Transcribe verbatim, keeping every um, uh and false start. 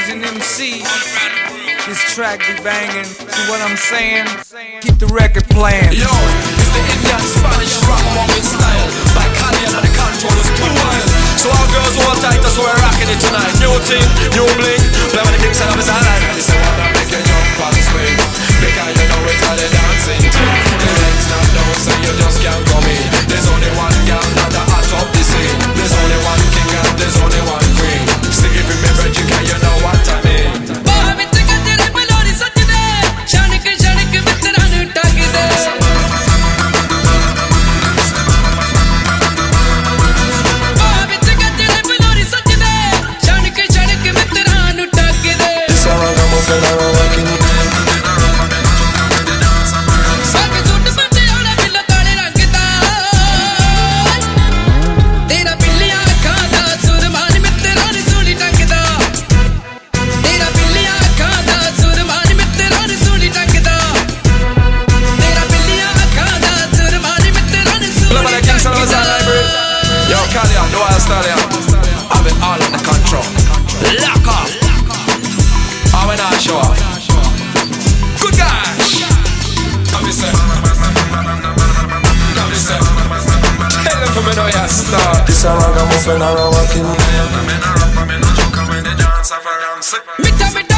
Asian M C. This track be banging. See what I'm saying? Keep the record playing. Yo, it's the Indian Spanish rock one with style. By Calian and the controllers too wild. So all girls hold tight, so we're rocking it tonight. New team, new bling. Play with the things that I'm inside. This is what I make you jump and swing. Because you know it's all the dancing team. The legs not down, so you just can't come in. There's only one girl not the hot of the scene. There's only one king and there's only one queen. Still giving me Reggie, cause you know what I mean. Have it all under control. Lock off. I will not show off. Good gosh. Have you said? Have you said? Tell them for me now you start. This a ragamuffin or a walking. Me